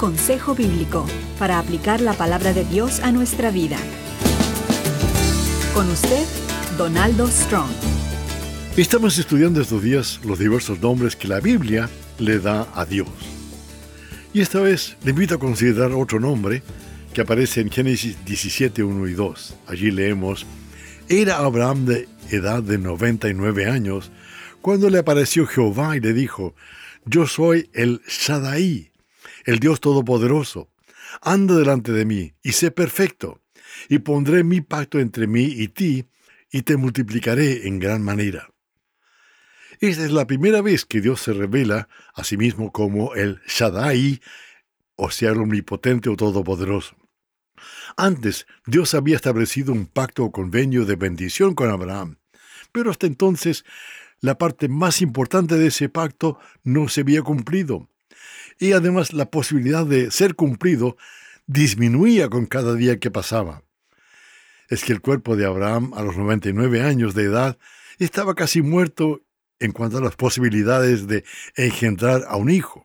consejo bíblico para aplicar la palabra de Dios a nuestra vida. Con usted, Donaldo Strong. Estamos estudiando estos días los diversos nombres que la Biblia le da a Dios. Y esta vez le invito a considerar otro nombre que aparece en Génesis 17, 1 y 2. Allí leemos: Era Abraham de edad de 99 años cuando le apareció Jehová y le dijo: Yo soy el Shaddai, el Dios Todopoderoso. Anda delante de mí y sé perfecto, y pondré mi pacto entre mí y ti, y te multiplicaré en gran manera. Esta es la primera vez que Dios se revela a sí mismo como el Shaddai, o sea, el omnipotente o todopoderoso. Antes, Dios había establecido un pacto o convenio de bendición con Abraham, pero hasta entonces la parte más importante de ese pacto no se había cumplido. Y además la posibilidad de ser cumplido disminuía con cada día que pasaba. Es que el cuerpo de Abraham a los 99 años de edad estaba casi muerto en cuanto a las posibilidades de engendrar a un hijo.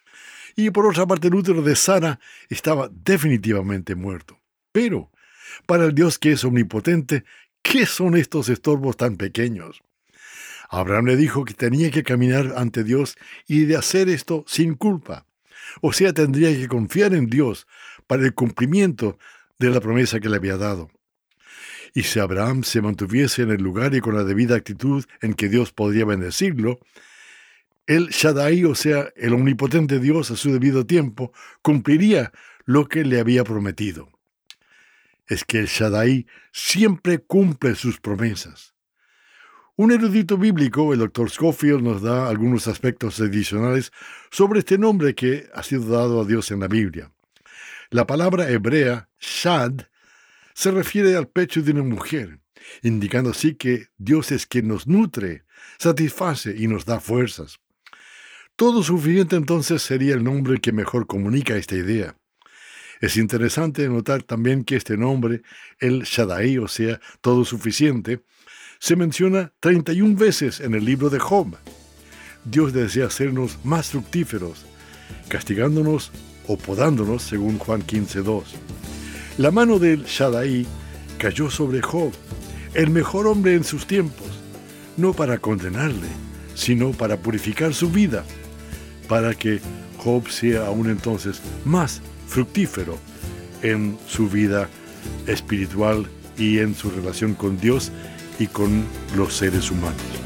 Y por otra parte, el útero de Sara estaba definitivamente muerto. Pero, para el Dios que es omnipotente, ¿qué son estos estorbos tan pequeños? Abraham le dijo que tenía que caminar ante Dios y de hacer esto sin culpa. O sea, tendría que confiar en Dios para el cumplimiento de la promesa que le había dado. Y si Abraham se mantuviese en el lugar y con la debida actitud en que Dios podría bendecirlo, el Shaddai, o sea, el omnipotente Dios a su debido tiempo, cumpliría lo que le había prometido. Es que el Shaddai siempre cumple sus promesas. Un erudito bíblico, el Dr. Scofield, nos da algunos aspectos adicionales sobre este nombre que ha sido dado a Dios en la Biblia. La palabra hebrea, Shad, se refiere al pecho de una mujer, indicando así que Dios es quien nos nutre, satisface y nos da fuerzas. Todo suficiente entonces sería el nombre que mejor comunica esta idea. Es interesante notar también que este nombre, el Shaddai, o sea, todo suficiente, se menciona 31 veces en el libro de Job. Dios desea hacernos más fructíferos, castigándonos o podándonos, según Juan 15:2. La mano del Shaddai cayó sobre Job, el mejor hombre en sus tiempos, no para condenarle, sino para purificar su vida, para que Job sea aún entonces más fructífero en su vida espiritual y en su relación con Dios y con los seres humanos.